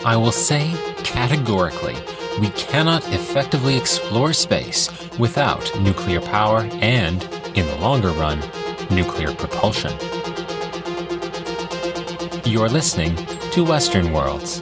I will say categorically, we cannot effectively explore space without nuclear power and, in the longer run, nuclear propulsion. You're listening to Western Worlds.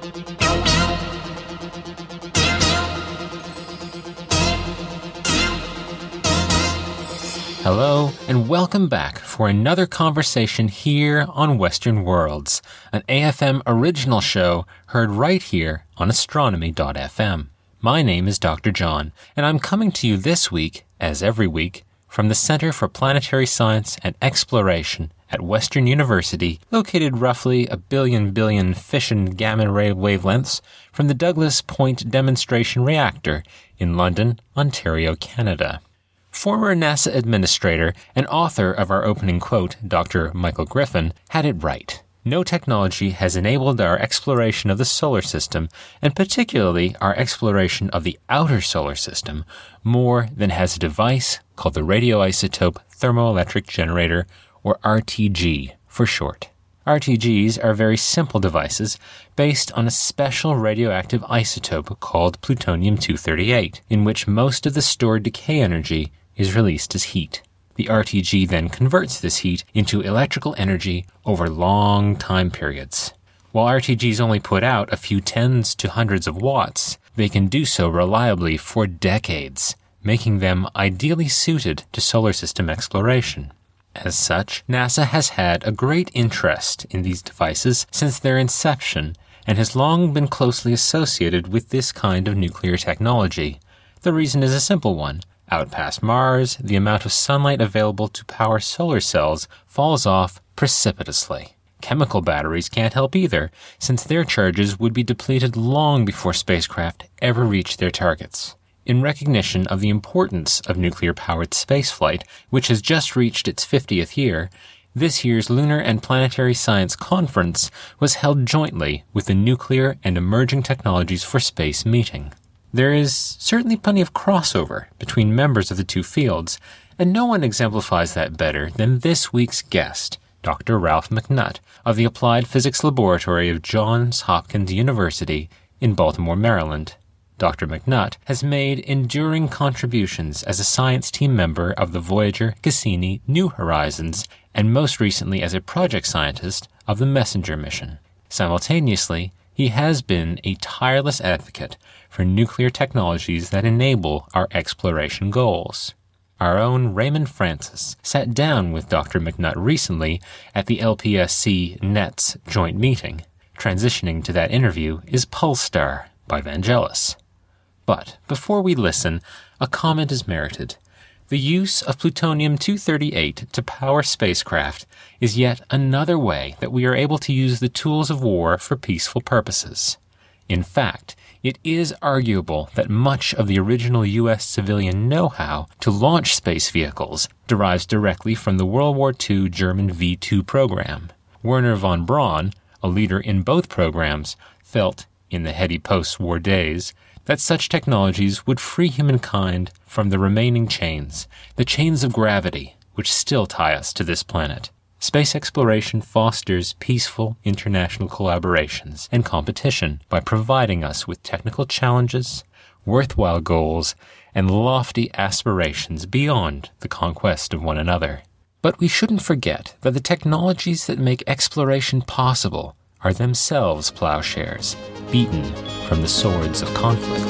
Hello, and welcome back for another conversation here on Western Worlds, an AFM original show heard right here on Astronomy.fm. My name is Dr. John, and I'm coming to you this week, as every week, from the Center for Planetary Science and Exploration at Western University, located roughly a billion fission gamma ray wavelengths from the Douglas Point Demonstration Reactor in London, Ontario, Canada. Former NASA administrator and author of our opening quote, Dr. Michael Griffin, had it right. No technology has enabled our exploration of the solar system, and particularly our exploration of the outer solar system, more than has a device called the Radioisotope Thermoelectric Generator, or RTG for short. RTGs are very simple devices based on a special radioactive isotope called plutonium-238, in which most of the stored decay energy is released as heat. The RTG then converts this heat into electrical energy over long time periods. While RTGs only put out a few tens to hundreds of watts, they can do so reliably for decades, making them ideally suited to solar system exploration. As such, NASA has had a great interest in these devices since their inception and has long been closely associated with this kind of nuclear technology. The reason is a simple one. Out past Mars, the amount of sunlight available to power solar cells falls off precipitously. Chemical batteries can't help either, since their charges would be depleted long before spacecraft ever reach their targets. In recognition of the importance of nuclear-powered spaceflight, which has just reached its 50th year, this year's Lunar and Planetary Science Conference was held jointly with the Nuclear and Emerging Technologies for Space meeting. There is certainly plenty of crossover between members of the two fields, and no one exemplifies that better than this week's guest, Dr. Ralph McNutt of the Applied Physics Laboratory of Johns Hopkins University in Baltimore, Maryland. Dr. McNutt has made enduring contributions as a science team member of the Voyager Cassini New Horizons, and most recently as a project scientist of the Messenger mission. Simultaneously, he has been a tireless advocate for nuclear technologies that enable our exploration goals. Our own Raymond Francis sat down with Dr. McNutt recently at the LPSC-NETS joint meeting. Transitioning to that interview is Pulsar by Vangelis. But before we listen, a comment is merited. The use of plutonium-238 to power spacecraft is yet another way that we are able to use the tools of war for peaceful purposes. In fact, it is arguable that much of the original U.S. civilian know-how to launch space vehicles derives directly from the World War II German V-2 program. Wernher von Braun, a leader in both programs, felt, in the heady post-war days, that such technologies would free humankind from the remaining chains, the chains of gravity, which still tie us to this planet. Space exploration fosters peaceful international collaborations and competition by providing us with technical challenges, worthwhile goals, and lofty aspirations beyond the conquest of one another. But we shouldn't forget that the technologies that make exploration possible are themselves plowshares, beaten from the swords of conflict.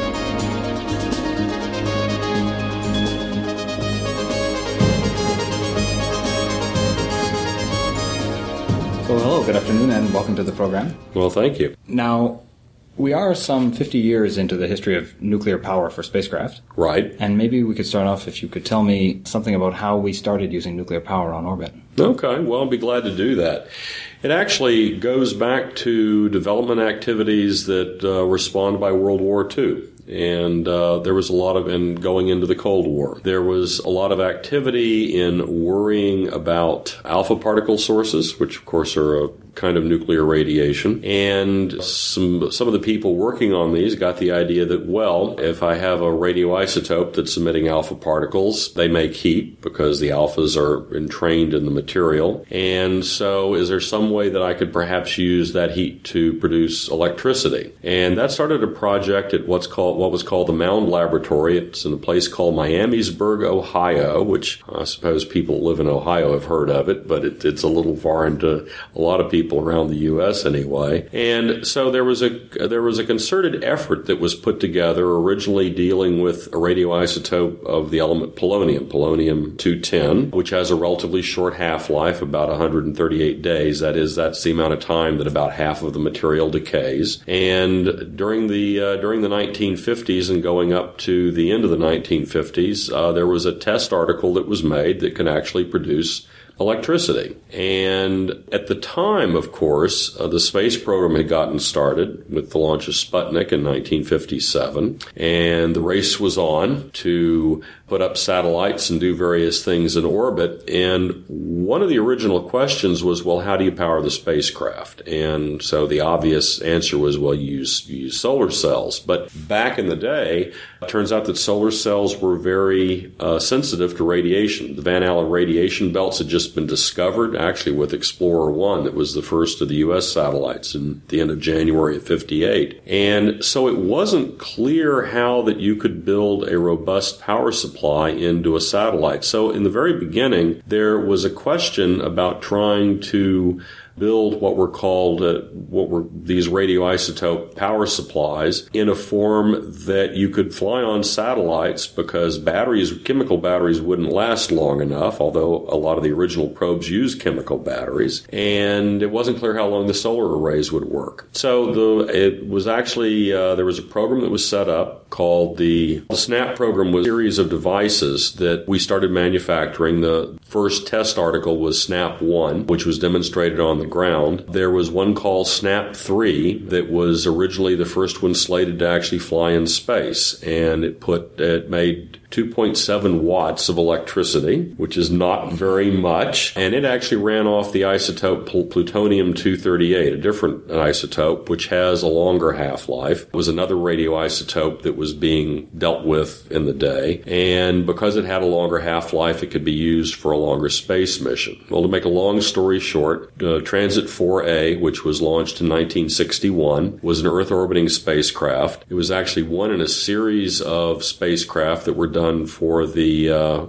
So hello, good afternoon, and welcome to the program. Well, thank you. Now, we are some 50 years into the history of nuclear power for spacecraft. Right. And maybe we could start off if you could tell me something about how we started using nuclear power on orbit. Okay, well, I'll be glad to do that. It actually goes back to development activities that were spawned by World War II. And there was a lot of, and going into the Cold War, there was a lot of activity in worrying about alpha particle sources, which of course are a kind of nuclear radiation. And some of the people working on these got the idea that, well, if I have a radioisotope that's emitting alpha particles, they make heat because the alphas are entrained in the material. And so is there some way that I could perhaps use that heat to produce electricity? And that started a project at what was called the Mound Laboratory. It's in a place called Miamisburg, Ohio, which I suppose people who live in Ohio have heard of it, but it's a little foreign to a lot of people around the U.S. anyway. And so there was a concerted effort that was put together, originally dealing with a radioisotope of the element polonium-210, which has a relatively short half-life, about 138 days. That's the amount of time that about half of the material decays. And during the 1950s and going up to the end of the 1950s, there was a test article that was made that can actually produce electricity. And at the time, of course, the space program had gotten started with the launch of Sputnik in 1957, and the race was on to put up satellites and do various things in orbit. And one of the original questions was, well, how do you power the spacecraft? And so the obvious answer was, well, you use solar cells. But back in the day, it turns out that solar cells were very sensitive to radiation. The Van Allen radiation belts had just been discovered, actually with Explorer 1, that was the first of the U.S. satellites in the end of January of 58. And so it wasn't clear how that you could build a robust power supply into a satellite. So in the very beginning, there was a question about trying to build what were these radioisotope power supplies in a form that you could fly on satellites, because chemical batteries wouldn't last long enough, although a lot of the original probes used chemical batteries, and it wasn't clear how long the solar arrays would work. So it was actually there was a program that was set up called the SNAP program, was a series of devices that we started manufacturing. The first test article was SNAP 1, which was demonstrated on the ground. There was one called SNAP 3 that was originally the first one slated to actually fly in space, and it made 2.7 watts of electricity, which is not very much, and it actually ran off the isotope plutonium-238, a different isotope which has a longer half-life. It was another radioisotope that was being dealt with in the day, and because it had a longer half-life, it could be used for a longer space mission. Well, to make a long story short, Transit 4A, which was launched in 1961, was an Earth-orbiting spacecraft. It was actually one in a series of spacecraft that were done for the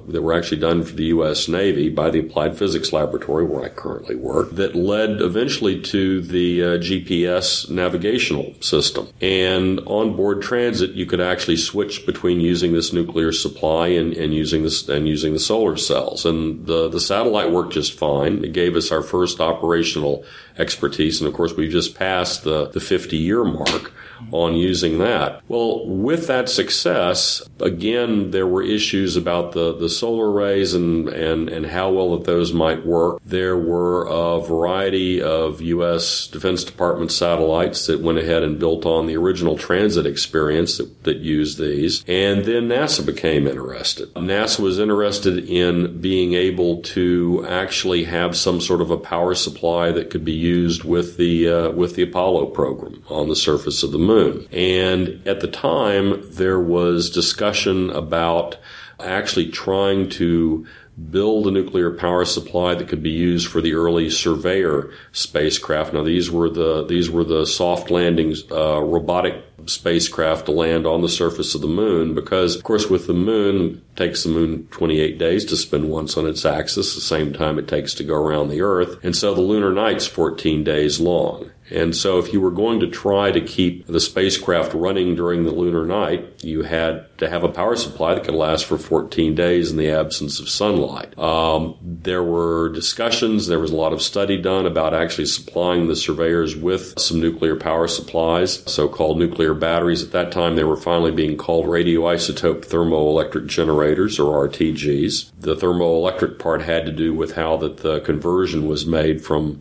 U.S. Navy by the Applied Physics Laboratory, where I currently work, that led eventually to the GPS navigational system. And on board Transit, you could actually switch between using this nuclear supply and using the solar cells. And the satellite worked just fine. It gave us our first operational expertise, and of course, we've just passed the 50-year mark on using that. Well, with that success, again, there were issues about the solar arrays and how well that those might work. There were a variety of U.S. Defense Department satellites that went ahead and built on the original Transit experience that used these. And then NASA became interested. NASA was interested in being able to actually have some sort of a power supply that could be used with the Apollo program on the surface of the moon. And at the time, there was discussion about actually trying to build a nuclear power supply that could be used for the early Surveyor spacecraft. Now, these were the soft landings, robotic spacecraft to land on the surface of the moon, because, of course, with the moon, it takes the moon 28 days to spin once on its axis, the same time it takes to go around the Earth. And so the lunar night's 14 days long. And so if you were going to try to keep the spacecraft running during the lunar night, you had to have a power supply that could last for 14 days in the absence of sunlight. There were discussions, there was a lot of study done about actually supplying the surveyors with some nuclear power supplies, so-called nuclear batteries. At that time, they were finally being called radioisotope thermoelectric generators, or RTGs. The thermoelectric part had to do with how that the conversion was made from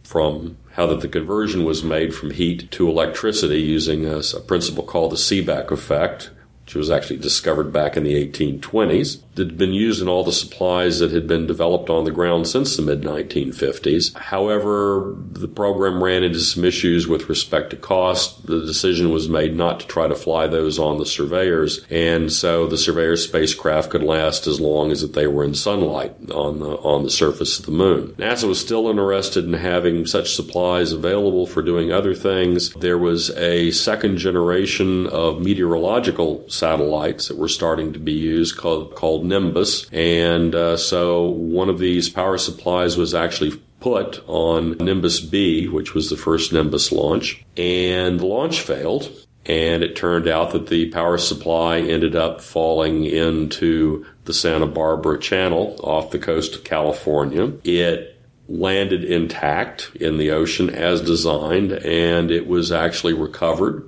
heat to electricity using a principle called the Seebeck effect, which was actually discovered back in the 1820s. that had been used in all the supplies that had been developed on the ground since the mid-1950s. However, the program ran into some issues with respect to cost. The decision was made not to try to fly those on the Surveyors, and so the Surveyor spacecraft could last as long as that they were in sunlight on the surface of the moon. NASA was still interested in having such supplies available for doing other things. There was a second generation of meteorological satellites that were starting to be used called Nimbus, and so one of these power supplies was actually put on Nimbus B, which was the first Nimbus launch, and the launch failed, and it turned out that the power supply ended up falling into the Santa Barbara Channel off the coast of California. It landed intact in the ocean as designed, and it was actually recovered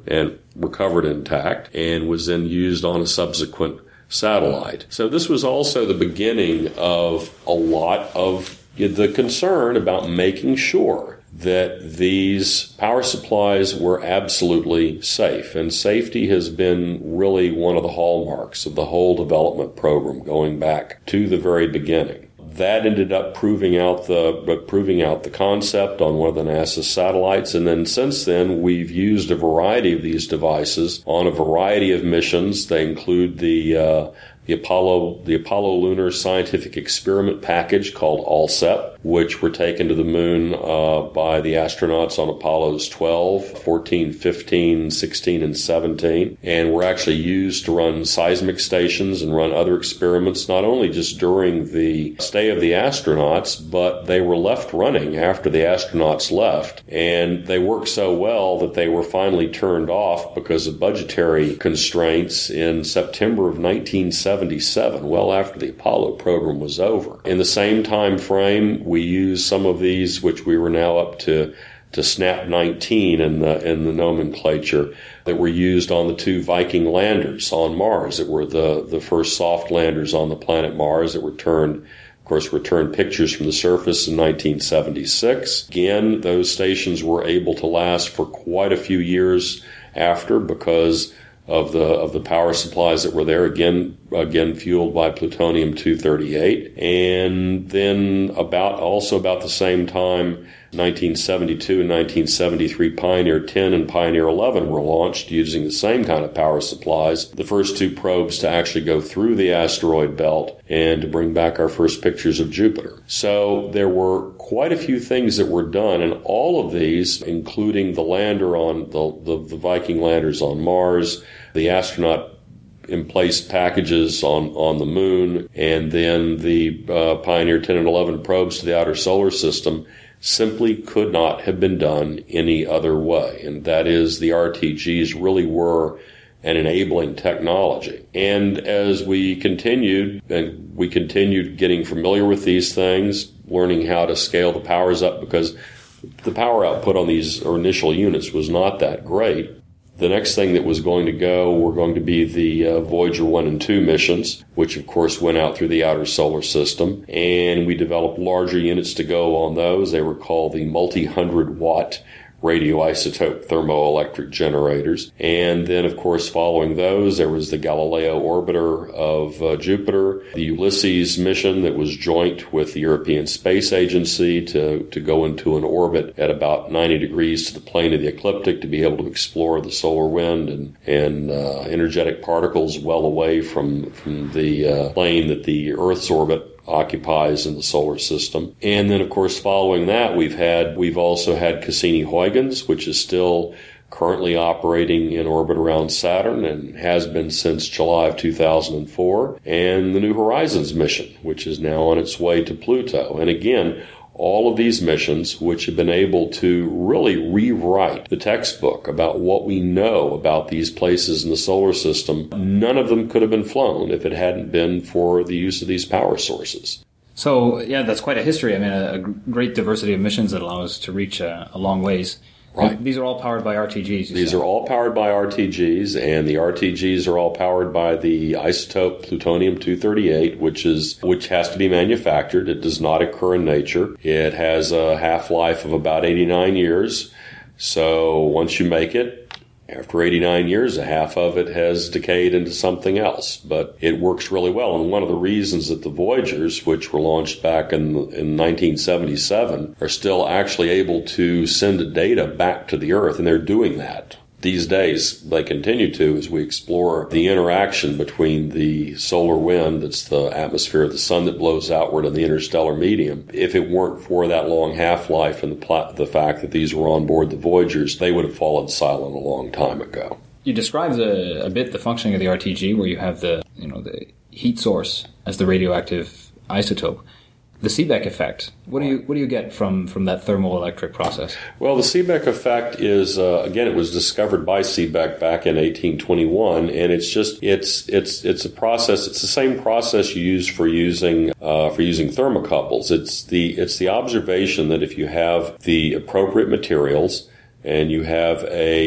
intact and was then used on a subsequent satellite. So this was also the beginning of a lot of the concern about making sure that these power supplies were absolutely safe. And safety has been really one of the hallmarks of the whole development program going back to the very beginning. That ended up proving out the concept on one of the NASA satellites, and then since then we've used a variety of these devices on a variety of missions. They include the Apollo Lunar Scientific Experiment Package called ALSEP, which were taken to the moon by the astronauts on Apollos 12, 14, 15, 16, and 17, and were actually used to run seismic stations and run other experiments, not only just during the stay of the astronauts, but they were left running after the astronauts left, and they worked so well that they were finally turned off because of budgetary constraints in September of 1977, well after the Apollo program was over. In the same time frame, we used some of these, which we were now up to SNAP 19 in the nomenclature, that were used on the two Viking landers on Mars, that were the first soft landers on the planet Mars, that returned pictures from the surface in 1976. Again, those stations were able to last for quite a few years after because of the power supplies that were there, again fueled by plutonium-238. And then about the same time, 1972 and 1973, Pioneer 10 and Pioneer 11 were launched using the same kind of power supplies. The first two probes to actually go through the asteroid belt and to bring back our first pictures of Jupiter. So there were quite a few things that were done, and all of these, including the lander on the Viking landers on Mars, the astronaut emplaced packages on the moon, and then the Pioneer 10 and 11 probes to the outer solar system, simply could not have been done any other way. And that is, the RTGs really were an enabling technology. And as we continued getting familiar with these things, learning how to scale the powers up, because the power output on these initial units was not that great. The next thing that was going to go were going to be the Voyager 1 and 2 missions, which of course went out through the outer solar system, and we developed larger units to go on those. They were called the multi-100-watt radioisotope thermoelectric generators. And then, of course, following those, there was the Galileo orbiter of Jupiter, the Ulysses mission that was joint with the European Space Agency to go into an orbit at about 90 degrees to the plane of the ecliptic to be able to explore the solar wind and energetic particles well away from the plane that the Earth's orbit occupies in the solar system. And then, of course, following that, we've also had Cassini-Huygens, which is still currently operating in orbit around Saturn and has been since July of 2004, and the New Horizons mission, which is now on its way to Pluto. And again, all of these missions, which have been able to really rewrite the textbook about what we know about these places in the solar system, none of them could have been flown if it hadn't been for the use of these power sources. So, yeah, that's quite a history. I mean, a great diversity of missions that allow us to reach a long ways. Right. And these are all powered by RTGs. These are all powered by RTGs, and the RTGs are all powered by the isotope plutonium-238, which has to be manufactured. It does not occur in nature. It has a half-life of about 89 years. So once you make it, After 89 years, half of it has decayed into something else, but it works really well. And one of the reasons that the Voyagers, which were launched back in 1977, are still actually able to send data back to the Earth, and they're doing that. These days, they continue to as we explore the interaction between the solar wind, that's the atmosphere of the sun that blows outward, and the interstellar medium. If it weren't for that long half-life and the fact that these were on board the Voyagers, they would have fallen silent a long time ago. You described a bit the functioning of the RTG, where you have the heat source as the radioactive isotope. The Seebeck effect. What do you get from that thermoelectric process? Well, the Seebeck effect is again, it was discovered by Seebeck back in 1821, and it's a process. It's the same process you use for using thermocouples. It's the observation that if you have the appropriate materials and you have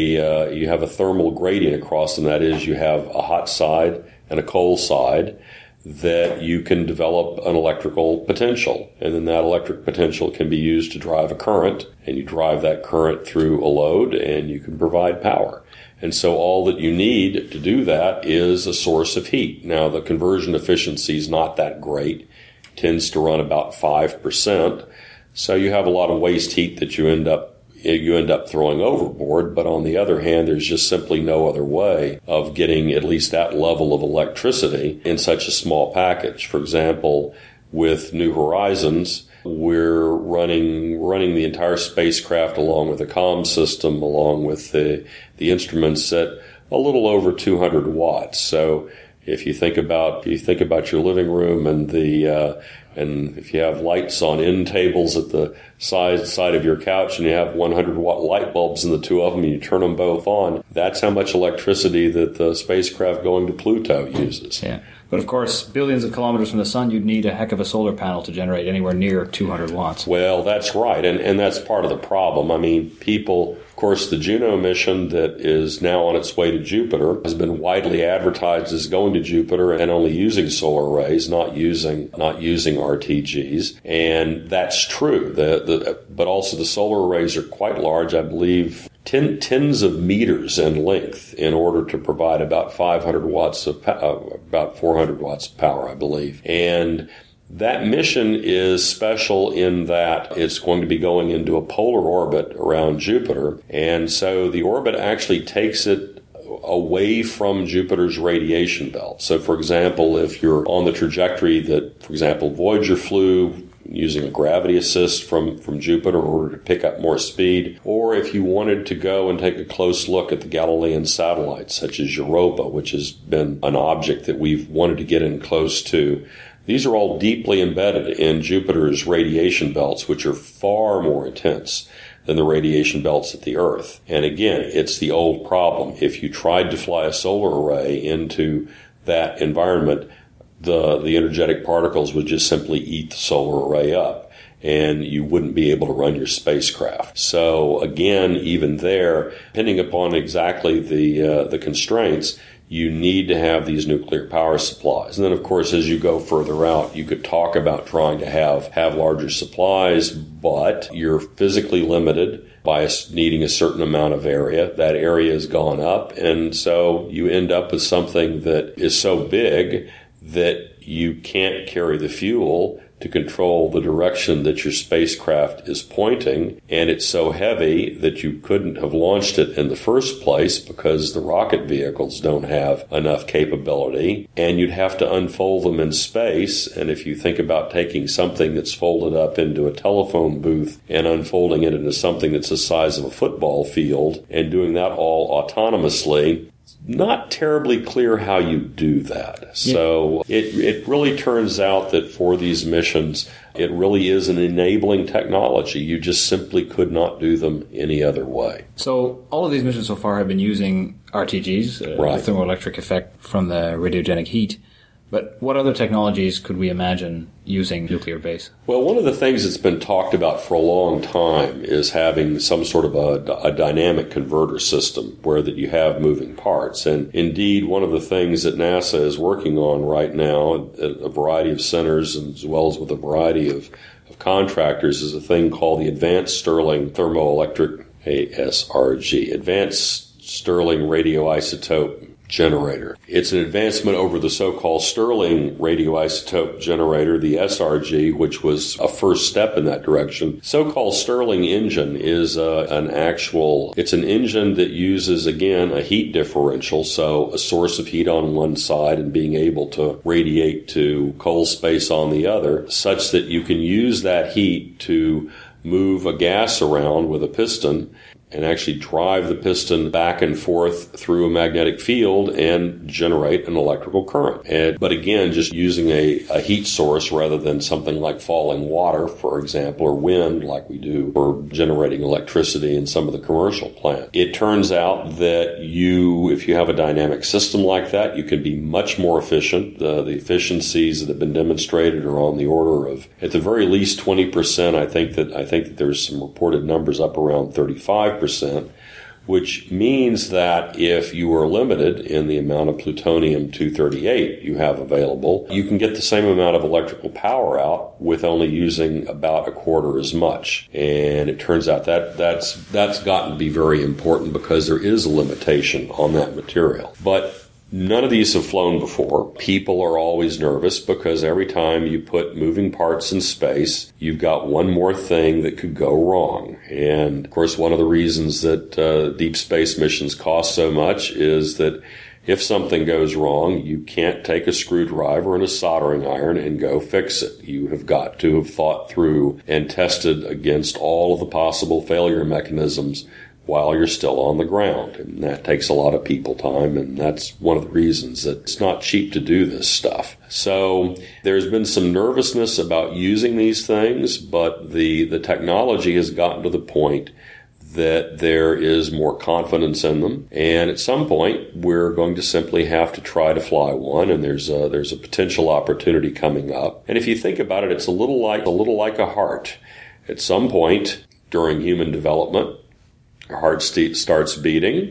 a thermal gradient across them, that is, you have a hot side and a cold side, that you can develop an electrical potential. And then that electric potential can be used to drive a current, and you drive that current through a load, and you can provide power. And so all that you need to do that is a source of heat. Now, the conversion efficiency is not that great. It tends to run about 5%. So you have a lot of waste heat that you end up throwing overboard, but on the other hand, there's just simply no other way of getting at least that level of electricity in such a small package. For example, with New Horizons, we're running the entire spacecraft along with the comm system, along with the instruments at a little over 200 watts. So if you think about your living room and and if you have lights on end tables at the side of your couch, and you have 100-watt light bulbs in the two of them, and you turn them both on, that's how much electricity that the spacecraft going to Pluto uses. Yeah. But of course, billions of kilometers from the sun, you'd need a heck of a solar panel to generate anywhere near 200 watts. Well, that's right, and that's part of the problem. I mean, of course, the Juno mission that is now on its way to Jupiter has been widely advertised as going to Jupiter and only using solar arrays, not using RTGs, and that's true. But also the solar arrays are quite large, I believe. Tens of meters in length in order to provide about 400 watts of power, I believe. And that mission is special in that it's going to be going into a polar orbit around Jupiter. And so the orbit actually takes it away from Jupiter's radiation belt. So, for example, if you're on the trajectory that, for example, Voyager flew, using a gravity assist from Jupiter in order to pick up more speed, or if you wanted to go and take a close look at the Galilean satellites, such as Europa, which has been an object that we've wanted to get in close to. These are all deeply embedded in Jupiter's radiation belts, which are far more intense than the radiation belts at the Earth. And again, it's the old problem. If you tried to fly a solar array into that environment, the energetic particles would just simply eat the solar array up, and you wouldn't be able to run your spacecraft. So again, even there, depending upon exactly the constraints, you need to have these nuclear power supplies. And then, of course, as you go further out, you could talk about trying to have larger supplies, but you're physically limited by needing a certain amount of area. That area has gone up, and so you end up with something that is so big that you can't carry the fuel to control the direction that your spacecraft is pointing, and it's so heavy that you couldn't have launched it in the first place because the rocket vehicles don't have enough capability, and you'd have to unfold them in space. And if you think about taking something that's folded up into a telephone booth and unfolding it into something that's the size of a football field and doing that all autonomously, not terribly clear how you do that. So it really turns out that for these missions, it really is an enabling technology. You just simply could not do them any other way. So all of these missions so far have been using RTGs, right, the thermoelectric effect from the radiogenic heat. But what other technologies could we imagine using nuclear base? Well, one of the things that's been talked about for a long time is having some sort of a dynamic converter system where that you have moving parts. And indeed, one of the things that NASA is working on right now at a variety of centers, as well as with a variety of contractors, is a thing called the Advanced Stirling Thermoelectric, ASRG, Advanced Stirling radioisotope generator. It's an advancement over the so-called Stirling radioisotope generator, the SRG, which was a first step in that direction. So-called Stirling engine is it's an engine that uses, again, a heat differential, so a source of heat on one side and being able to radiate to cold space on the other, such that you can use that heat to move a gas around with a piston and actually drive the piston back and forth through a magnetic field and generate an electrical current. But again, just using a heat source rather than something like falling water, for example, or wind like we do for generating electricity in some of the commercial plants. It turns out that if you have a dynamic system like that, you can be much more efficient. The efficiencies that have been demonstrated are on the order of, at the very least, 20%. I think that there's some reported numbers up around 35%, which means that if you are limited in the amount of plutonium-238 you have available, you can get the same amount of electrical power out with only using about a quarter as much. And it turns out that that's gotten to be very important because there is a limitation on that material. But none of these have flown before. People are always nervous because every time you put moving parts in space, you've got one more thing that could go wrong. And, of course, one of the reasons that deep space missions cost so much is that if something goes wrong, you can't take a screwdriver and a soldering iron and go fix it. You have got to have thought through and tested against all of the possible failure mechanisms while you're still on the ground. And that takes a lot of people time, and that's one of the reasons that it's not cheap to do this stuff. So there's been some nervousness about using these things, but the technology has gotten to the point that there is more confidence in them. And at some point, we're going to simply have to try to fly one, and there's a potential opportunity coming up. And if you think about it, it's a little like a heart. At some point during human development, your heart starts beating,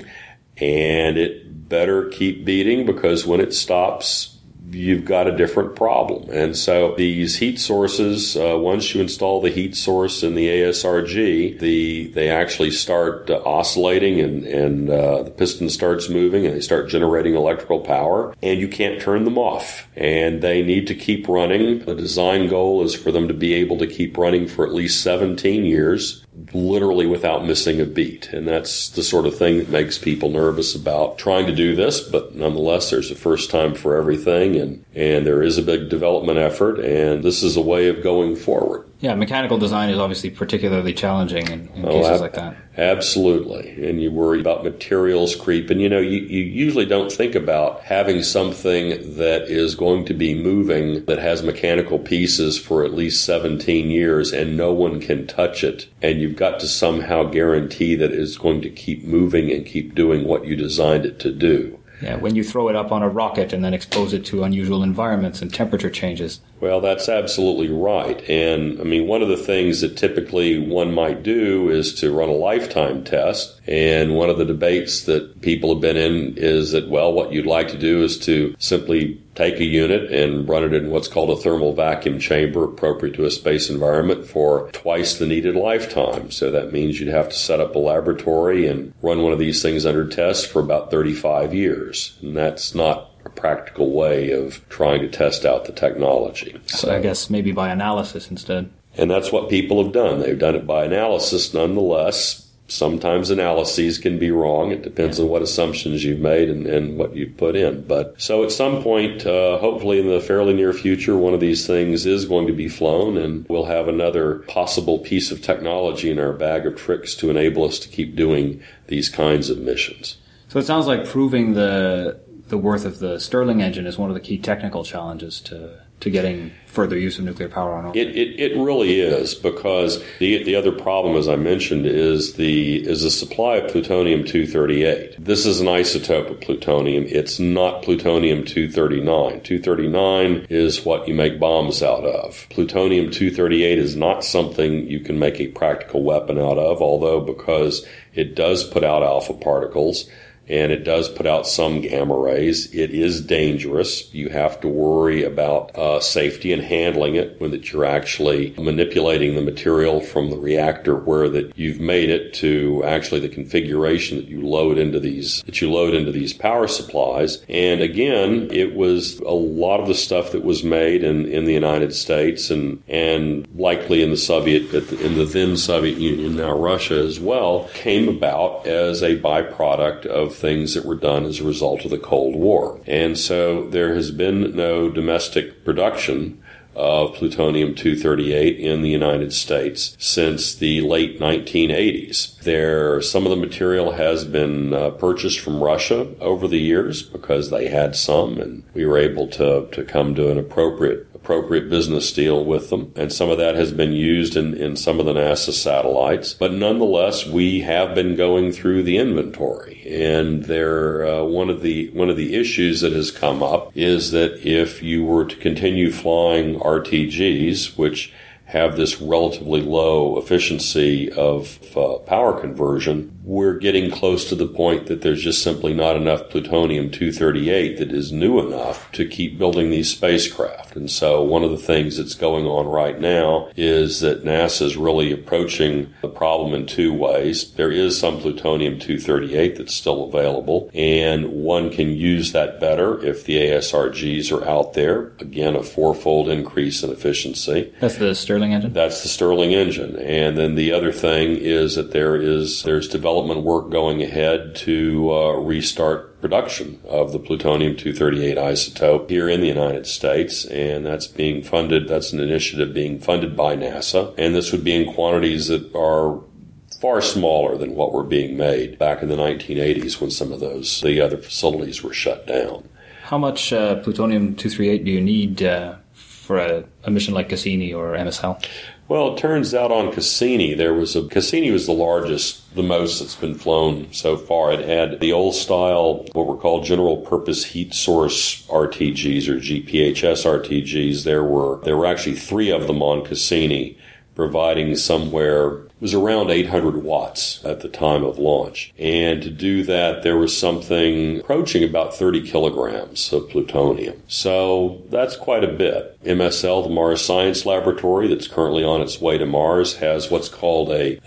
and it better keep beating because when it stops, you've got a different problem. And so these heat sources, once you install the heat source in the ASRG, they actually start oscillating and the piston starts moving and they start generating electrical power, and you can't turn them off. And they need to keep running. The design goal is for them to be able to keep running for at least 17 years, literally without missing a beat. And that's the sort of thing that makes people nervous about trying to do this, but nonetheless, there's a first time for everything, and there is a big development effort, and this is a way of going forward. Yeah, mechanical design is obviously particularly challenging in cases like that. Absolutely. And you worry about materials creep. And, you usually don't think about having something that is going to be moving that has mechanical pieces for at least 17 years and no one can touch it. And you've got to somehow guarantee that it's going to keep moving and keep doing what you designed it to do. Yeah, when you throw it up on a rocket and then expose it to unusual environments and temperature changes. Well, that's absolutely right. And, one of the things that typically one might do is to run a lifetime test. And one of the debates that people have been in is that, well, what you'd like to do is to simply take a unit and run it in what's called a thermal vacuum chamber appropriate to a space environment for twice the needed lifetime. So that means you'd have to set up a laboratory and run one of these things under test for about 35 years. And that's not a practical way of trying to test out the technology. So I guess maybe by analysis instead. And that's what people have done. They've done it by analysis nonetheless. Sometimes analyses can be wrong. It depends on what assumptions you've made and what you've put in. But so at some point, hopefully in the fairly near future, one of these things is going to be flown, and we'll have another possible piece of technology in our bag of tricks to enable us to keep doing these kinds of missions. So it sounds like proving the worth of the Stirling engine is one of the key technical challenges to getting further use of nuclear power on orbit. It really is, because the other problem, as I mentioned, is the supply of plutonium-238. This is an isotope of plutonium. It's not plutonium-239. 239 is what you make bombs out of. Plutonium-238 is not something you can make a practical weapon out of, although because it does put out alpha particles, and it does put out some gamma rays. It is dangerous. You have to worry about safety and handling it when that you're actually manipulating the material from the reactor where that you've made it to actually the configuration that you load into these power supplies. And again, it was a lot of the stuff that was made in the United States and likely in the then Soviet Union, now Russia as well, came about as a byproduct of things that were done as a result of the Cold War. And so there has been no domestic production of plutonium-238 in the United States since the late 1980s. Some of the material has been purchased from Russia over the years because they had some, and we were able to come to an appropriate business deal with them. And some of that has been used in some of the NASA satellites. But nonetheless, we have been going through the inventory. And one of the issues that has come up is that if you were to continue flying RTGs, which have this relatively low efficiency of power conversion, we're getting close to the point that there's just simply not enough plutonium-238 that is new enough to keep building these spacecraft. And so one of the things that's going on right now is that NASA is really approaching the problem in two ways. There is some plutonium-238 that's still available, and one can use that better if the ASRGs are out there. Again, a fourfold increase in efficiency. That's the Stirling engine? That's the Stirling engine. And then the other thing is that there's development work going ahead to restart production of the plutonium-238 isotope here in the United States, and that's an initiative being funded by NASA, and this would be in quantities that are far smaller than what were being made back in the 1980s when some of the other facilities were shut down. How much plutonium-238 do you need for a mission like Cassini or MSL? Well, it turns out on Cassini, Cassini was the most that's been flown so far. It had the old style, what were called general purpose heat source RTGs or GPHS RTGs. There were actually 3 of them on Cassini, providing it was around 800 watts at the time of launch. And to do that, there was something approaching about 30 kilograms of plutonium. So that's quite a bit. MSL, the Mars Science Laboratory, that's currently on its way to Mars, has what's called an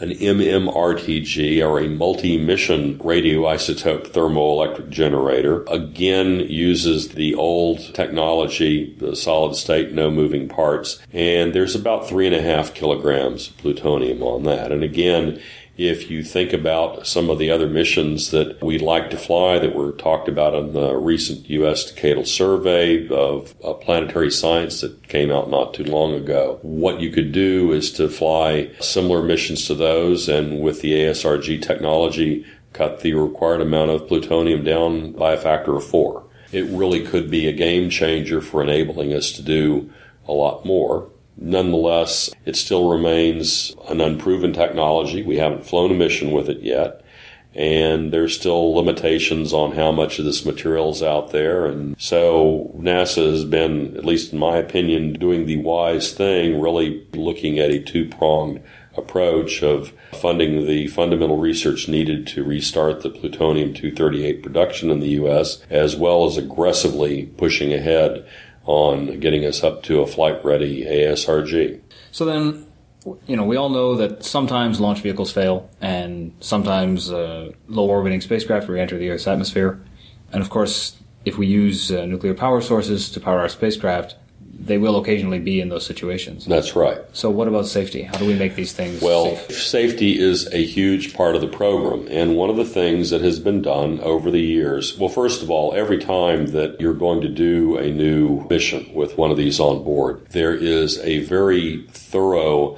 MMRTG, or a multi-mission radioisotope thermoelectric generator. Again, uses the old technology, the solid state, no moving parts. And there's about 3.5 kilograms of plutonium on that. And again, if you think about some of the other missions that we'd like to fly that were talked about in the recent U.S. Decadal Survey of Planetary Science that came out not too long ago, what you could do is to fly similar missions to those, and with the ASRG technology, cut the required amount of plutonium down by a factor of 4. It really could be a game changer for enabling us to do a lot more. Nonetheless, it still remains an unproven technology. We haven't flown a mission with it yet, and there's still limitations on how much of this material is out there. And so NASA has been, at least in my opinion, doing the wise thing, really looking at a two-pronged approach of funding the fundamental research needed to restart the plutonium-238 production in the U.S., as well as aggressively pushing ahead on getting us up to a flight-ready ASRG. So then, we all know that sometimes launch vehicles fail, and sometimes low-orbiting spacecraft re-enter the Earth's atmosphere. And of course, if we use nuclear power sources to power our spacecraft, they will occasionally be in those situations. That's right. So what about safety? How do we make these things safe? Safety is a huge part of the program. And one of the things that has been done over the years, well, first of all, every time that you're going to do a new mission with one of these on board, there is a very thorough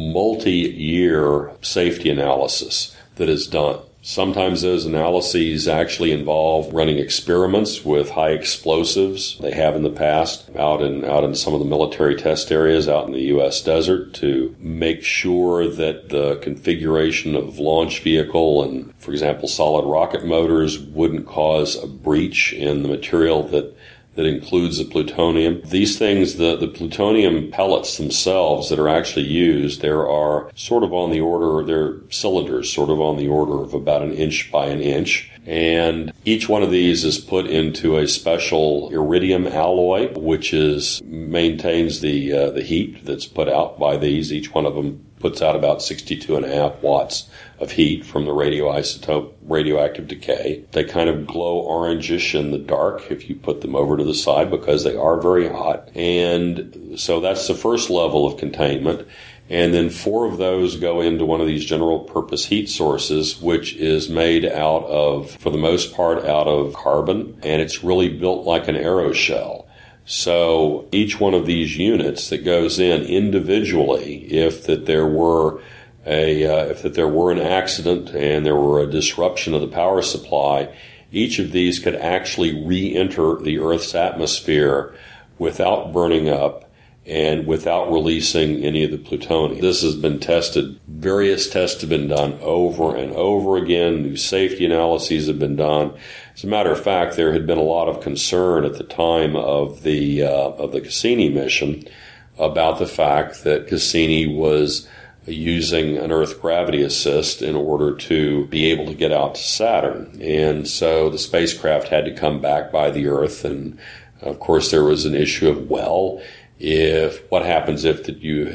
multi-year safety analysis that is done. Sometimes those analyses actually involve running experiments with high explosives. They have in the past out in some of the military test areas out in the U.S. desert to make sure that the configuration of launch vehicle and, for example, solid rocket motors wouldn't cause a breach in the material that that includes the plutonium. These things, the plutonium pellets themselves that are actually used, there are sort of on the order, they're cylinders, sort of on the order of about 1 inch by 1 inch. And each one of these is put into a special iridium alloy, which maintains the heat that's put out by these. Each one of them puts out about 62.5 watts of heat from the radioactive decay. They kind of glow orangish in the dark if you put them over to the side because they are very hot. And so that's the first level of containment. And then 4 of those go into one of these general purpose heat sources, which is made out of, for the most part, out of carbon. And it's really built like an aeroshell. So each one of these units that goes in individually, if there were an accident and there were a disruption of the power supply, each of these could actually re-enter the Earth's atmosphere without burning up and without releasing any of the plutonium. This has been tested. Various tests have been done over and over again. New safety analyses have been done. As a matter of fact, there had been a lot of concern at the time of the Cassini mission about the fact that Cassini was using an Earth gravity assist in order to be able to get out to Saturn. And so the spacecraft had to come back by the Earth. And of course, there was an issue of, what happens if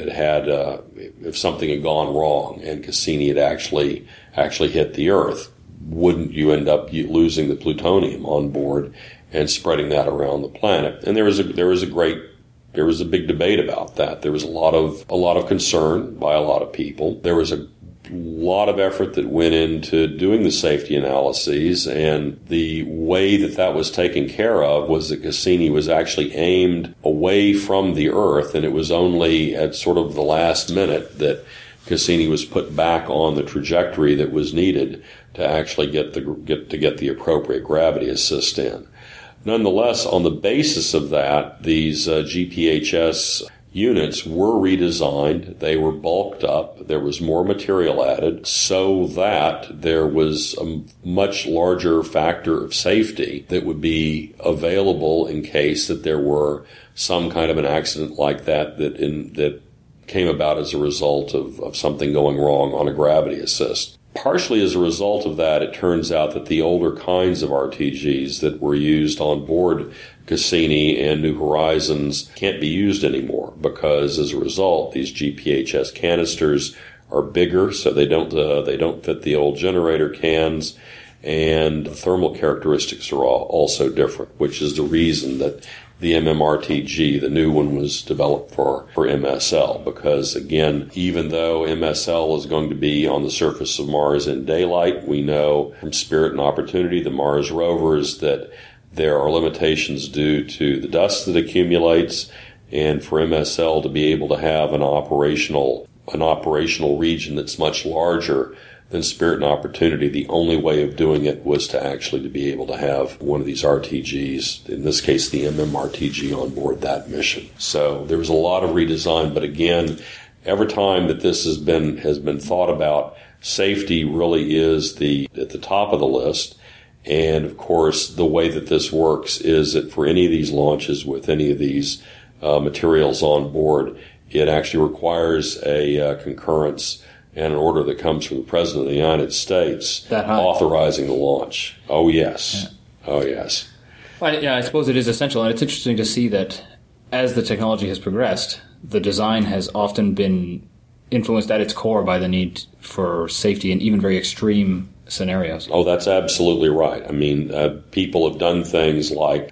if something had gone wrong and Cassini had actually hit the Earth? Wouldn't you end up losing the plutonium on board and spreading that around the planet? And there was a big debate about that. There was a lot of concern by a lot of people. There was a lot of effort that went into doing the safety analyses, and the way that was taken care of was that Cassini was actually aimed away from the Earth, and it was only at sort of the last minute that Cassini was put back on the trajectory that was needed to actually get the appropriate gravity assist in. Nonetheless, on the basis of that, these GPHS units were redesigned. They were bulked up. There was more material added so that there was a much larger factor of safety that would be available in case that there were some kind of an accident like that came about as a result of something going wrong on a gravity assist. Partially as a result of that, it turns out that the older kinds of RTGs that were used on board Cassini and New Horizons can't be used anymore because, as a result, these GPHS canisters are bigger, so they don't fit the old generator cans, and the thermal characteristics are also different, which is the reason that the MMRTG, the new one, was developed for MSL, because, again, even though MSL is going to be on the surface of Mars in daylight, we know from Spirit and Opportunity, the Mars rovers, that there are limitations due to the dust that accumulates, and for MSL to be able to have an operational region that's much larger than Spirit and Opportunity, the only way of doing it was to be able to have one of these RTGs, in this case the MMRTG, on board that mission. So there was a lot of redesign, but again, every time that this has been thought about, safety really is at the top of the list. And of course, the way that this works is that for any of these launches with any of these materials on board, it actually requires a concurrence and an order that comes from the President of the United States authorizing the launch. Oh, yes. Yeah. Oh, yes. Well, yeah, I suppose it is essential, and it's interesting to see that as the technology has progressed, the design has often been influenced at its core by the need for safety in even very extreme scenarios. Oh, that's absolutely right. I mean, people have done things like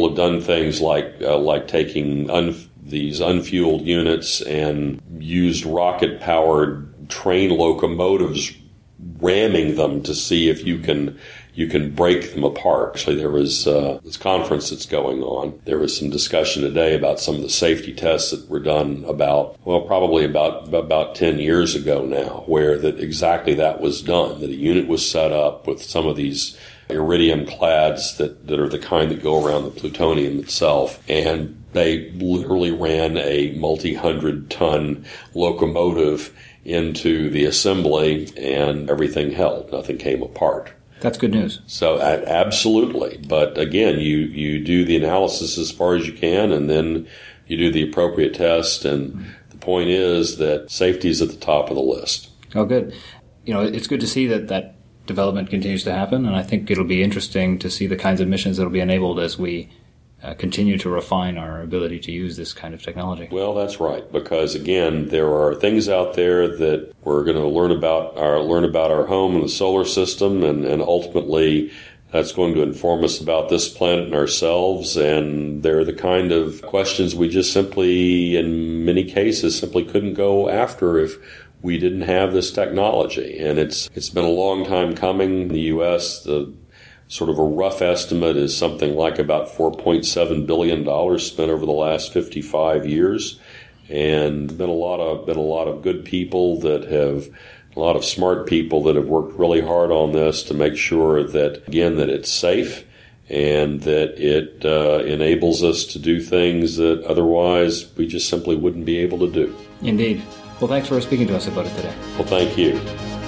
taking these unfueled units and used rocket-powered train locomotives, ramming them to see if you can break them apart. Actually, there was this conference that's going on. There was some discussion today about some of the safety tests that were done probably about 10 years ago now, where exactly that was done, that a unit was set up with some of these iridium clads that are the kind that go around the plutonium itself, and they literally ran a multi-100-ton locomotive into the assembly, and everything held. Nothing came apart. That's good news. So absolutely. But again, you do the analysis as far as you can, and then you do the appropriate test. And the point is that safety is at the top of the list. Oh, good. It's good to see that development continues to happen, and I think it'll be interesting to see the kinds of missions that will be enabled as we continue to refine our ability to use this kind of technology. Well, that's right, because again, there are things out there that we're going to learn about our home and the solar system, and ultimately that's going to inform us about this planet and ourselves, and they're the kind of questions we just simply, in many cases, simply couldn't go after if we didn't have this technology. And it's been a long time coming. In the U.S., the sort of a rough estimate is something like about $4.7 billion spent over the last 55 years. And been a lot of good people a lot of smart people that have worked really hard on this to make sure that, again, that it's safe and that it enables us to do things that otherwise we just simply wouldn't be able to do. Indeed. Well, thanks for speaking to us about it today. Well, thank you.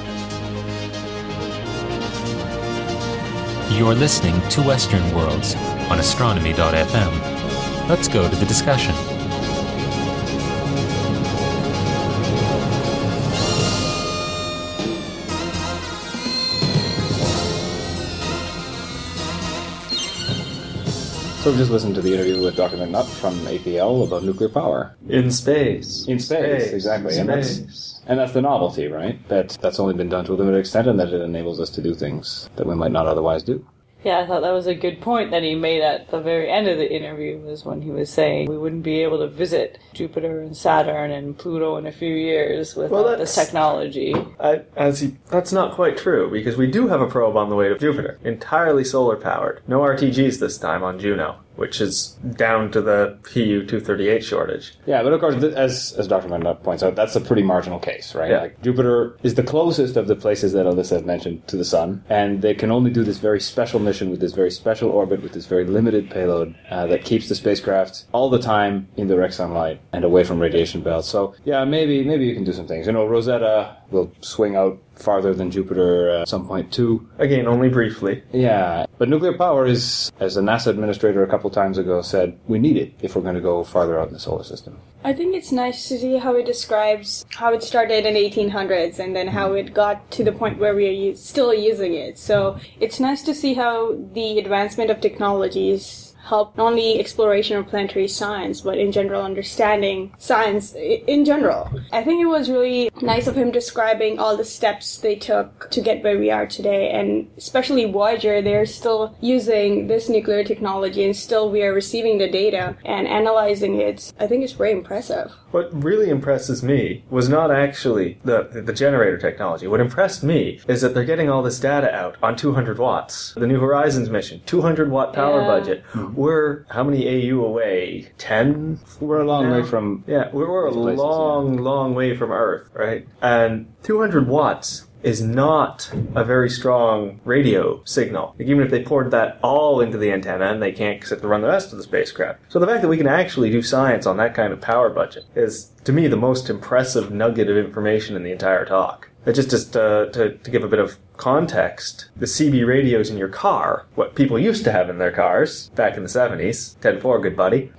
You're listening to Western Worlds on Astronomy.fm. Let's go to the discussion. So we just listened to the interview with Dr. McNutt from APL about nuclear power. In space. In space, exactly. In And space. that's the novelty, right? That's only been done to a limited extent, and that it enables us to do things that we might not otherwise do. Yeah, I thought that was a good point that he made at the very end of the interview, was when he was saying we wouldn't be able to visit Jupiter and Saturn and Pluto in a few years without this technology. That's not quite true, because we do have a probe on the way to Jupiter, entirely solar-powered. No RTGs this time on Juno, which is down to the Pu-238 shortage. Yeah, but of course, as Dr. McNutt points out, that's a pretty marginal case, right? Yeah. Like, Jupiter is the closest of the places that Alyssa had mentioned to the Sun, and they can only do this very special mission with this very special orbit, with this very limited payload that keeps the spacecraft all the time in direct sunlight and away from radiation belts. So, yeah, maybe you can do some things. Rosetta will swing out farther than Jupiter at some point too. Again, only briefly. Yeah, but nuclear power is, as a NASA administrator a couple times ago said, we need it if we're going to go farther out in the solar system. I think it's nice to see how it describes how it started in the 1800s and then how it got to the point where we are still using it. So it's nice to see how the advancement of technologies help not only exploration of planetary science, but in general understanding science in general. I think it was really nice of him describing all the steps they took to get where we are today, and especially Voyager, they're still using this nuclear technology and still we are receiving the data and analyzing it. I think it's very impressive. What really impresses me was not actually the generator technology. What impressed me is that they're getting all this data out on 200 watts. The New Horizons mission, 200 watt power budget. We're how many AU away? 10? We're a long way from... Yeah, we're a long way from Earth, right? And 200 watts is not a very strong radio signal. Like, even if they poured that all into the antenna, and they can't because they have to run the rest of the spacecraft. So the fact that we can actually do science on that kind of power budget is, to me, the most impressive nugget of information in the entire talk. Just to give a bit of context, the CB radios in your car, what people used to have in their cars back in the 70s, 10-4, good buddy,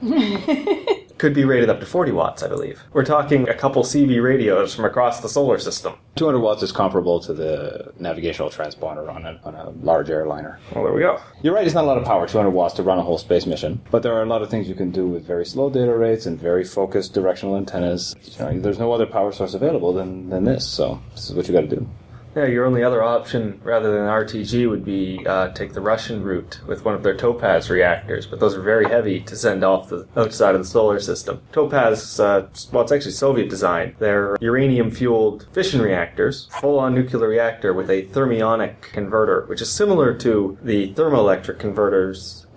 could be rated up to 40 watts, I believe. We're talking a couple CB radios from across the solar system. 200 watts is comparable to the navigational transponder on a large airliner. Well, there we go. You're right, it's not a lot of power, 200 watts to run a whole space mission, but there are a lot of things you can do with very slow data rates and very focused directional antennas. There's no other power source available than this, so this is what you got to do. Yeah, your only other option, rather than RTG, would be take the Russian route with one of their Topaz reactors, but those are very heavy to send off the outside of the solar system. Topaz, it's actually Soviet design. They're uranium-fueled fission reactors, full-on nuclear reactor with a thermionic converter, which is similar to the thermoelectric converters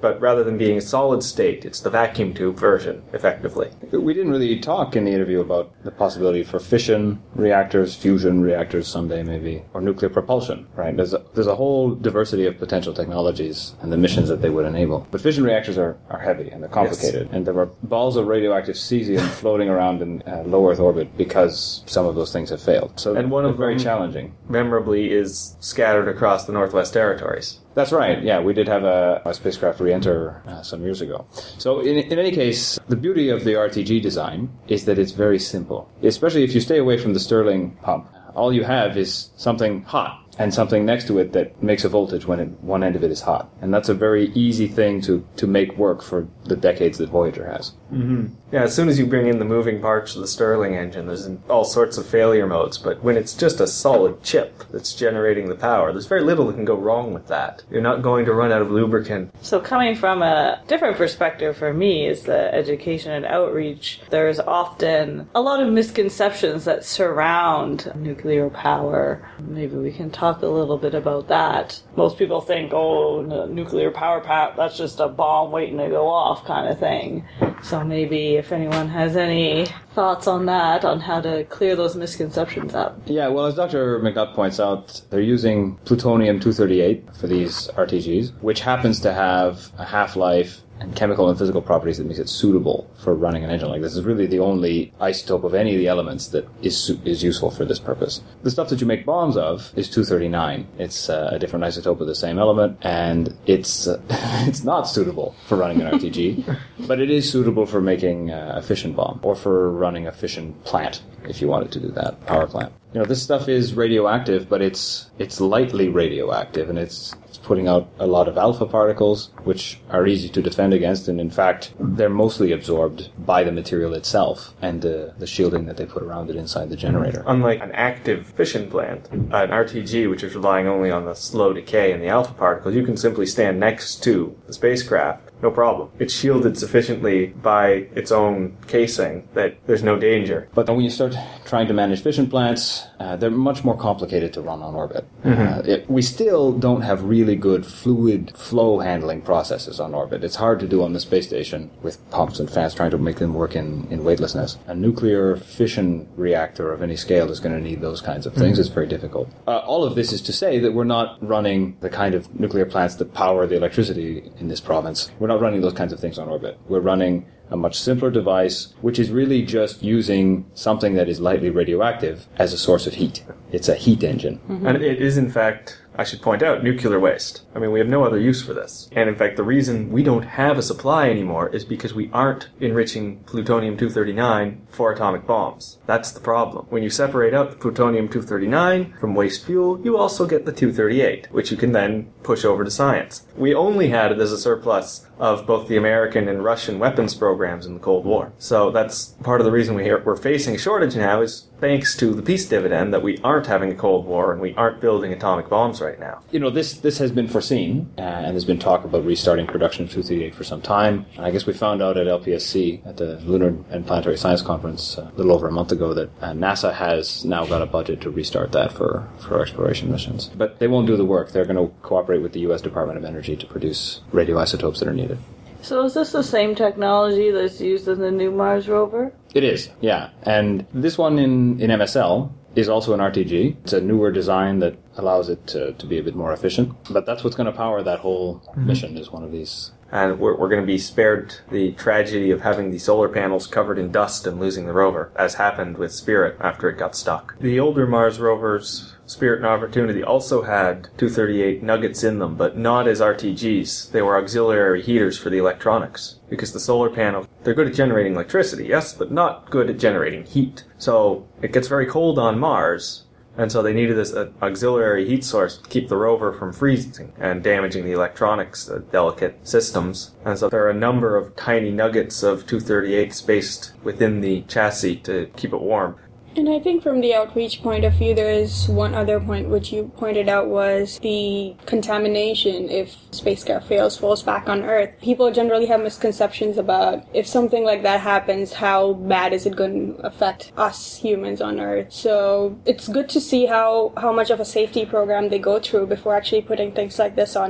but rather than being a solid state, it's the vacuum tube version, effectively. We didn't really talk in the interview about the possibility for fission reactors, fusion reactors someday maybe, or nuclear propulsion, right? There's a whole diversity of potential technologies and the missions that they would enable. But fission reactors are heavy and they're complicated. Yes. And there were balls of radioactive cesium floating around in low Earth orbit because some of those things have failed. So and one of very them, challenging. Memorably, is scattered across the Northwest Territories. That's right, yeah. We did have a spacecraft re-enter some years ago. So in any case, the beauty of the RTG design is that it's very simple, especially if you stay away from the Stirling pump. All you have is something hot and something next to it that makes a voltage when one end of it is hot. And that's a very easy thing to make work for the decades that Voyager has. Mm-hmm. Yeah, as soon as you bring in the moving parts of the Stirling engine, there's all sorts of failure modes. But when it's just a solid chip that's generating the power, there's very little that can go wrong with that. You're not going to run out of lubricant. So coming from a different perspective for me is the education and outreach. There's often a lot of misconceptions that surround nuclear power. Maybe we can talk a little bit about that. Most people think, nuclear power plant, that's just a bomb waiting to go off kind of thing. So maybe if anyone has any thoughts on that, on how to clear those misconceptions up. Yeah, well, as Dr. McNutt points out, they're using plutonium-238 for these RTGs, which happens to have a half-life and chemical and physical properties that makes it suitable for running an engine like this. Is really the only isotope of any of the elements that is useful for this purpose. The stuff that you make bombs of is 239. It's a different isotope of the same element, and it's not suitable for running an RTG, but it is suitable for making a fission bomb, or for running a fission plant, if you wanted to do that, power plant. This stuff is radioactive, but it's lightly radioactive, and it's putting out a lot of alpha particles, which are easy to defend against, and in fact, they're mostly absorbed by the material itself and the shielding that they put around it inside the generator. Unlike an active fission plant, an RTG, which is relying only on the slow decay and the alpha particles, you can simply stand next to the spacecraft. No problem. It's shielded sufficiently by its own casing that there's no danger. But when you start trying to manage fission plants, they're much more complicated to run on orbit. We still don't have really good fluid flow handling processes on orbit. It's hard to do on the space station with pumps and fans trying to make them work in weightlessness. A nuclear fission reactor of any scale is going to need those kinds of things. It's very difficult. All of this is to say that we're not running the kind of nuclear plants that power the electricity in this province. We're not running those kinds of things on orbit. We're running a much simpler device, which is really just using something that is lightly radioactive as a source of heat. It's a heat engine. And it is, in fact, I should point out, nuclear waste. I mean, we have no other use for this. And in fact, the reason we don't have a supply anymore is because we aren't enriching plutonium-239 for atomic bombs. That's the problem. When you separate out the plutonium-239 from waste fuel, you also get the 238, which you can then push over to science. We only had it as a surplus of both the American and Russian weapons programs in the Cold War. So that's part of the reason we're facing a shortage now, is thanks to the peace dividend that we aren't having a Cold War and we aren't building atomic bombs right now. This has been foreseen, and there's been talk about restarting production of 238 for some time. And I guess we found out at LPSC, at the Lunar and Planetary Science Conference, a little over a month ago, that NASA has now got a budget to restart that for exploration missions. But they won't do the work. They're going to cooperate with the U.S. Department of Energy to produce radioisotopes that are needed. So is this the same technology that's used in the new Mars rover? It is, yeah. And this one in MSL is also an RTG. It's a newer design that allows it to be a bit more efficient. But that's what's going to power that whole mission, is one of these. And we're going to be spared the tragedy of having the solar panels covered in dust and losing the rover, as happened with Spirit after it got stuck. The older Mars rovers, Spirit and Opportunity, also had 238 nuggets in them, but not as RTGs. They were auxiliary heaters for the electronics. Because the solar panels, they're good at generating electricity, yes, but not good at generating heat. So it gets very cold on Mars, and so they needed this auxiliary heat source to keep the rover from freezing and damaging the electronics, the delicate systems. And so there are a number of tiny nuggets of 238 spaced within the chassis to keep it warm. And I think from the outreach point of view, there is one other point which you pointed out, was the contamination if spacecraft falls back on Earth. People generally have misconceptions about if something like that happens, how bad is it going to affect us humans on Earth. So it's good to see how much of a safety program they go through before actually putting things like this on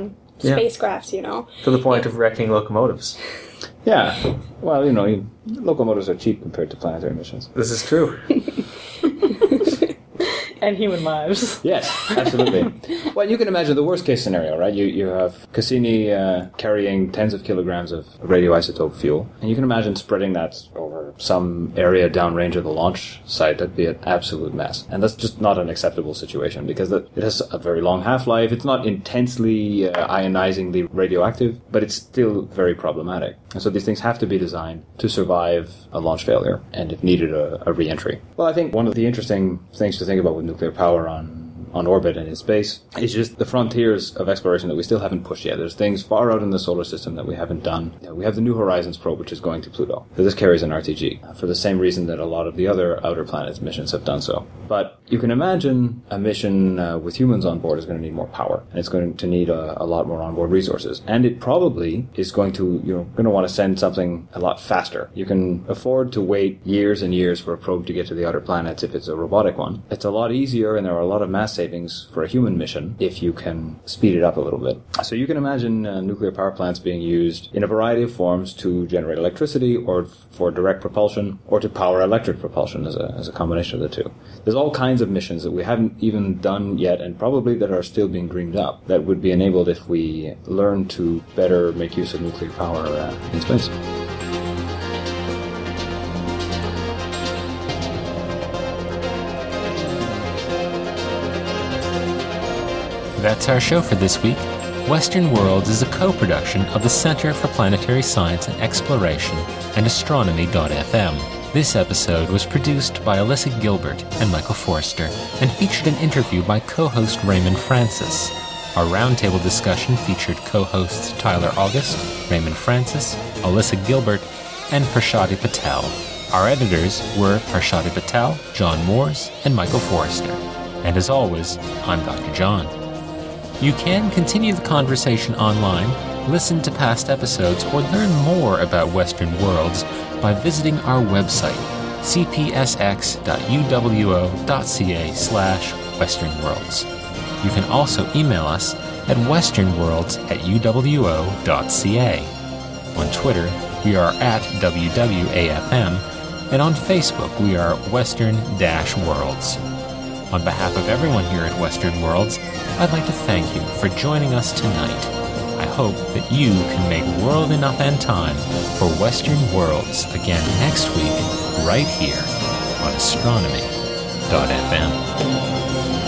spacecrafts, you know. To the point of wrecking locomotives. Yeah. Well, locomotives are cheap compared to planetary missions. This is true. And human lives. Yes, absolutely. Well, you can imagine the worst case scenario, right? You have Cassini carrying tens of kilograms of radioisotope fuel, and you can imagine spreading that over some area downrange of the launch site. That'd be an absolute mess. And that's just not an acceptable situation because it has a very long half-life. It's not intensely ionizingly radioactive, but it's still very problematic. And so these things have to be designed to survive a launch failure and, if needed, a re-entry. Well, I think one of the interesting things to think about with nuclear power on orbit and in space is just the frontiers of exploration that we still haven't pushed yet. There's things far out in the solar system that we haven't done. We have the New Horizons probe, which is going to Pluto. So this carries an RTG for the same reason that a lot of the other outer planets missions have done so. But you can imagine a mission with humans on board is going to need more power, and it's going to need a lot more onboard resources. And it probably is going to, you're going to want to send something a lot faster. You can afford to wait years and years for a probe to get to the outer planets if it's a robotic one. It's a lot easier, and there are a lot of mass savings for a human mission if you can speed it up a little bit. So you can imagine nuclear power plants being used in a variety of forms to generate electricity or for direct propulsion or to power electric propulsion as a combination of the two. There's all kinds of missions that we haven't even done yet and probably that are still being dreamed up that would be enabled if we learn to better make use of nuclear power in space. That's our show for this week. Western Worlds is a co-production of the Center for Planetary Science and Exploration and Astronomy.fm. This episode was produced by Alyssa Gilbert and Michael Forster and featured an interview by co-host Raymond Francis. Our roundtable discussion featured co-hosts Tyler August, Raymond Francis, Alyssa Gilbert, and Prashadi Patel. Our editors were Prashadi Patel, John Moores, and Michael Forster. And as always, I'm Dr. John. You can continue the conversation online, listen to past episodes, or learn more about Western Worlds by visiting our website, cpsx.uwo.ca/westernworlds. You can also email us at westernworlds@uwo.ca. On Twitter, we are at WWAFM, and on Facebook, we are Western-Worlds. On behalf of everyone here at Western Worlds, I'd like to thank you for joining us tonight. I hope that you can make world enough and time for Western Worlds again next week, right here on Astronomy.fm.